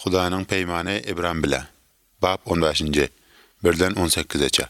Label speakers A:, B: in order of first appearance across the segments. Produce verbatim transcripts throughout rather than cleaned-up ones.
A: Hudaýynyň peýmany Ibram bile. Bab on beşinji. birden on sekize.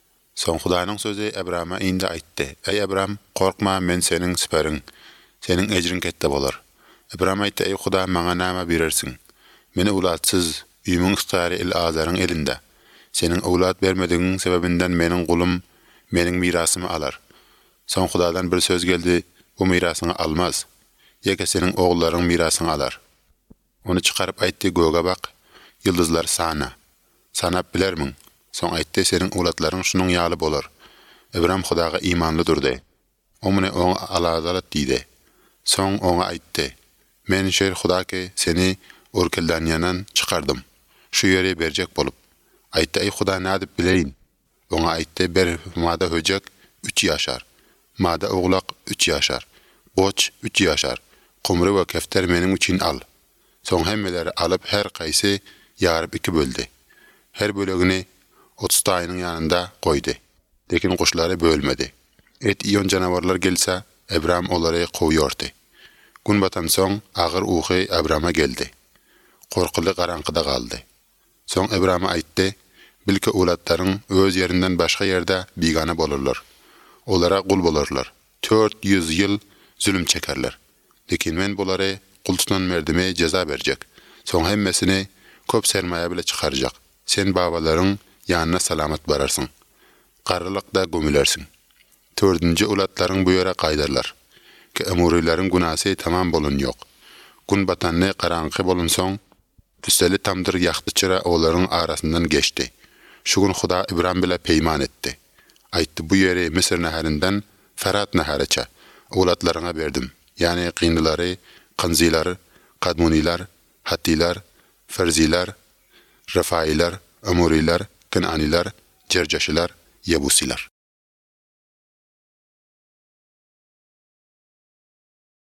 A: Soň Hudaýynyň sözi Abrama indi aýtdy. Ey Abram, korkma, men seniň sipeриň, seniň ejrin ketde bolar. Abram aýtdy, ey Huda, maňa näme berersiň? Meni ulatsyz, üýmüň ihtiyary El-Azaryň elinde. Seniň awlat bermedigiň sebebinden meniň gulum meniň mirasymy alar. Soň Hudadan bir söz geldi, bu mirasyny almaz. Ýeke seniň oğullaryň mirasyny alar. Onu çıkarıp aýtdy, göge bak, yıldızlar sana. Sanap bilermiň. Soň aýtdy, seniň awlatlaryň şunuň ýaly bolar. Ibram Hudaga imanly durdy. O meni oňa aladalat diýdi. Soň oňa aýtdy, men şer Huda ki seni orkeldan ýanan çykardym. Şu ýere berjek bolup. Aýtdy, ey Huda, nädip bilerin? Oňa aýtdy, ber mada höjek üç ýaşar. Mada oglak üç ýaşar. Goç üç ýaşar. Kumry we kefter meniň üçin al. Soň hemmeleri alıp her gaýsy ýaryp iki böldi. Her bölegini otuz taýynyň ýanynda goýdy. Lekin guşlary bölmedi. Et iýon janawarlar gelse, Abram olary goýýardy. Gün batan soň agyr uhy Abrama geldi. Korkuly garaňkyda galdy. Soň Abrama aýtdy, bilki awlatlaryň öz ýerinden başga ýerde bigana bolarlar. Olara gul bolarlar. dört yüz ýyl zulüm çekerler. Lekin men bolary gul tutan merdime ceza berjek. Soň hemmesini köp sermaýa bile çykarjak. Sen babalaryň ýanyna salamat bararsyň. Garrylykda gömülersiň. Tördünji awlatlaryň bu ýere gaýdarlar. Ki amurilaryň günasy tamam bolun ýok. Gün batanny garaňky bolun soň tüseli tamdyr ýagtyçyra olaryň arasyndan geçdi. Şu gün Huda Ibram bile peýman etdi. Aýtdy, bu ýeri Misir näherinden Ferat näheriçe awlatlaryňa berdim. Yani qynlylary, Qanzilar, Qadmunilar, Hattilar, Ferzilar, Rafailar, Amurilar, Kananilar, Cercaşilar, Yebusilar.